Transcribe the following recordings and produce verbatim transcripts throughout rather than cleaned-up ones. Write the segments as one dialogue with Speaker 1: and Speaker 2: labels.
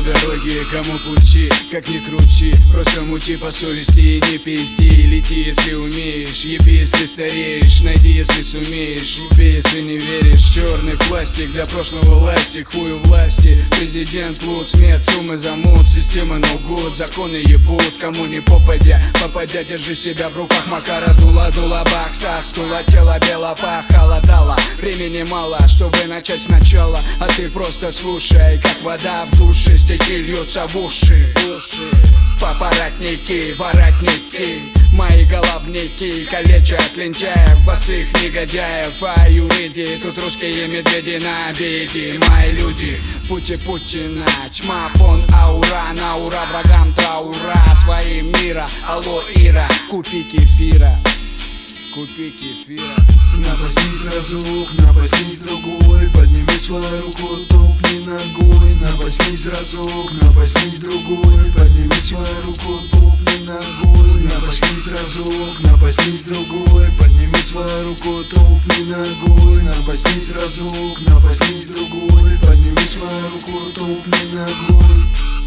Speaker 1: дороги, кому пути, как ни крути. Просто мути по совести и не пизди. Лети, если умеешь, еби, если стареешь. Найди, если сумеешь, еби, если не веришь. Черный пластик для прошлого ластик, хую власти. Президент, плут, смет, суммы замут. Система no good, законы ебут. Кому не попадя, попадя, держи себя в руках. Макара дула, дула, бакса, стула, тело, бело, похолодало. Времени мало, чтобы начать сначала. А ты просто слушай, как вода в душе. Стихи льются в уши. Папоротники, воротники, мои головники калечат лентяев, босых негодяев. А юриди, тут русские медведи на обеде. Мои люди, пути Путина, тьма, пон, аура. На ура врагам траура, своим мира. Алло, Ира, купи кефира. Купи кефира.
Speaker 2: Напаснись разок, напаснись другой. Подними свою руку, топни ногой. Напаснись разок, напаснись другой. Подними свою руку, топни ногой. Напаснись разок, напаснись другой. Подними свою руку, топни ногой. Напаснись разок, напаснись другой. Подними свою руку, топни ногой.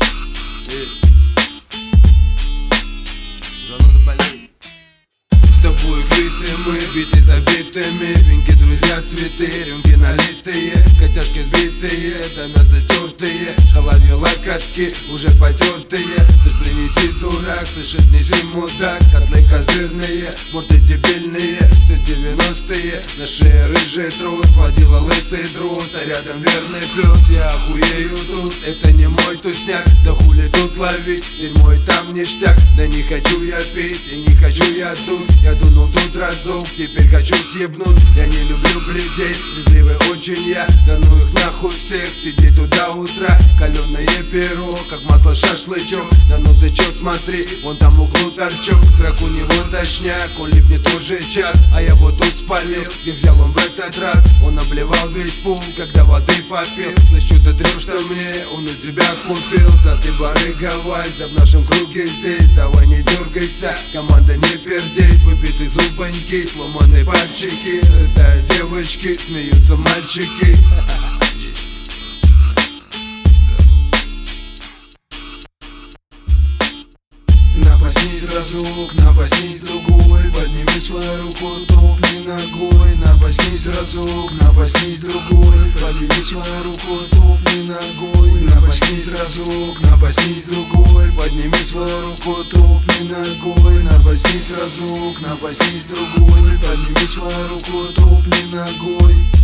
Speaker 2: С тобой квиты мы, биты забитыми. Венки, друзья, цветы, рюмки налитые. Костяшки сбитые, до мяса стертые. В голове локотки, уже потертые. Ты ж принеси, дурак, слышит, неси, мудак. Котлы козырные, морды дебильные. Все девяностые, на шее рыжий трус. Водила лысый друг, а рядом верный плюс. Я охуею тут, это не мой тусняк. Да хули тут ловить, дерьмо и там ништяк. Да не хочу я пить и не хочу я тут. Я дунул тут разок, теперь хочу съебнуть. Я не люблю бледей, брезгливый очень я. Да ну их нахуй всех, сиди тут до утра. Каленое перо, как масло шашлычок. Да ну ты чё, смотри, вон там в углу торчок. Сраку не точняк, он липнет уже час. А я вот тут спалил, где взял он в этот раз. Он обливал весь пол, когда воды попил. Слышь, что ты трёшь-то мне, он у тебя купил. Да ты барыга, Вась, да в нашем круге здесь. Давай не дергайся, команда не пердеть. Выбитые зубоньки, сломанные пальчики. Рыдают девочки, смеются мальчики. Напаснись разок, напаснись другой. Подними свою руку, топни ногой. Напаснись разок, напаснись другой. Подними свою руку, топни ногой. Напаснись разок, напаснись другой. Подними свою руку, топни ногой. Напаснись разок, напаснись другой. Подними свою руку, топни ногой.